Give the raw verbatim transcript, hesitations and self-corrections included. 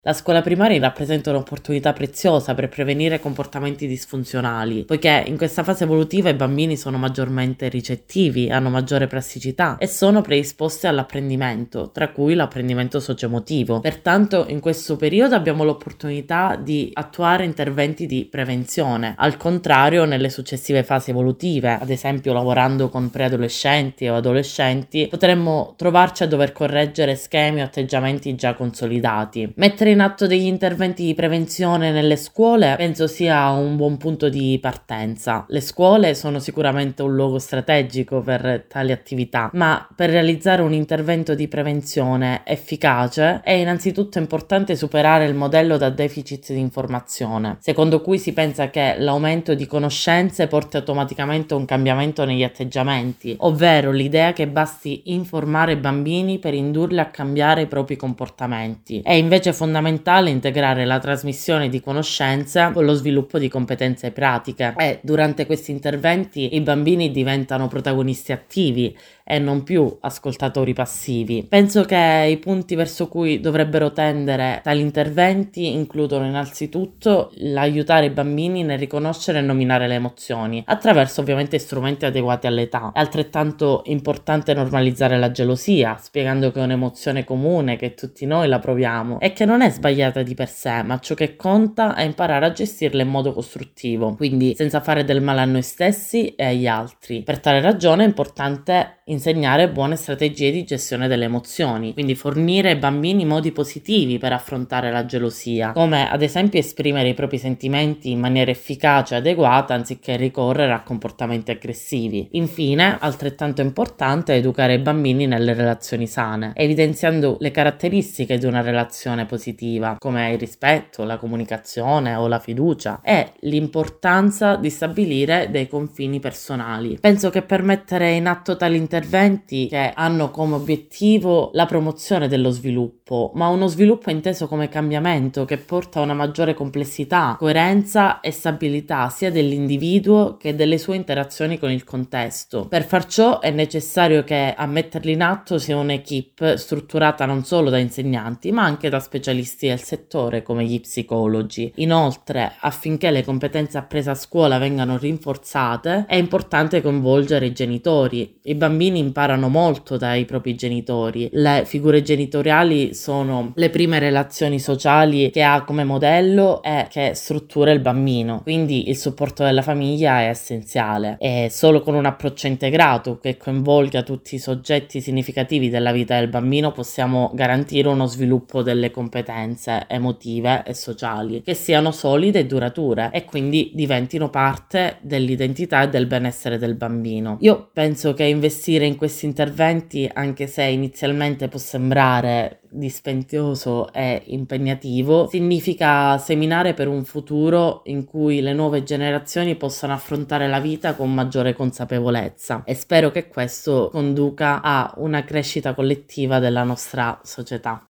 La scuola primaria rappresenta un'opportunità preziosa per prevenire comportamenti disfunzionali, poiché in questa fase evolutiva i bambini sono maggiormente ricettivi, hanno maggiore plasticità e sono predisposti all'apprendimento, tra cui l'apprendimento socioemotivo. Pertanto in questo periodo abbiamo l'opportunità di attuare interventi di prevenzione, al contrario nelle successive fasi evolutive, ad esempio lavorando con preadolescenti o adolescenti, potremmo trovarci a dover correggere schemi o atteggiamenti già consolidati. Mettere in atto degli interventi di prevenzione nelle scuole penso sia un buon punto di partenza. Le scuole sono sicuramente un luogo strategico per tali attività, ma per realizzare un intervento di prevenzione efficace è innanzitutto importante superare il modello da deficit di informazione, secondo cui si pensa che l'aumento di conoscenze porti automaticamente a un cambiamento negli atteggiamenti, ovvero l'idea che basti informare i bambini per indurli a cambiare i propri comportamenti. È invece fondamentale integrare la trasmissione di conoscenze con lo sviluppo di competenze pratiche e durante questi interventi i bambini diventano protagonisti attivi e non più ascoltatori passivi. Penso che i punti verso cui dovrebbero tendere tali interventi includono innanzitutto l'aiutare i bambini nel riconoscere e nominare le emozioni attraverso ovviamente strumenti adeguati all'età. È altrettanto importante normalizzare la gelosia, spiegando che è un'emozione comune, che tutti noi la proviamo e che non è sbagliata di per sé, ma ciò che conta è imparare a gestirla in modo costruttivo, quindi senza fare del male a noi stessi e agli altri. Per tale ragione è importante insegnare buone strategie di gestione delle emozioni, quindi fornire ai bambini modi positivi per affrontare la gelosia, come ad esempio esprimere i propri sentimenti in maniera efficace e adeguata anziché ricorrere a comportamenti aggressivi. Infine, altrettanto importante è educare i bambini nelle relazioni sane, evidenziando le caratteristiche di una relazione positiva, come il rispetto, la comunicazione o la fiducia, e l'importanza di stabilire dei confini personali. Penso che per mettere in atto tali interventi che hanno come obiettivo la promozione dello sviluppo, ma uno sviluppo inteso come cambiamento che porta a una maggiore complessità, coerenza e stabilità sia dell'individuo che delle sue interazioni con il contesto. Per far ciò è necessario che a metterli in atto sia un'equipe strutturata non solo da insegnanti ma anche da specialisti del settore come gli psicologi. Inoltre, affinché le competenze apprese a scuola vengano rinforzate, è importante coinvolgere i genitori. I bambini imparano molto dai propri genitori. Le figure genitoriali sono le prime relazioni sociali che ha come modello e che struttura il bambino, quindi il supporto della famiglia è essenziale e solo con un approccio integrato che coinvolga tutti i soggetti significativi della vita del bambino possiamo garantire uno sviluppo delle competenze emotive e sociali che siano solide e durature e quindi diventino parte dell'identità e del benessere del bambino. Io penso che investire in questi interventi, anche se inizialmente può sembrare dispendioso e impegnativo, significa seminare per un futuro in cui le nuove generazioni possano affrontare la vita con maggiore consapevolezza e spero che questo conduca a una crescita collettiva della nostra società.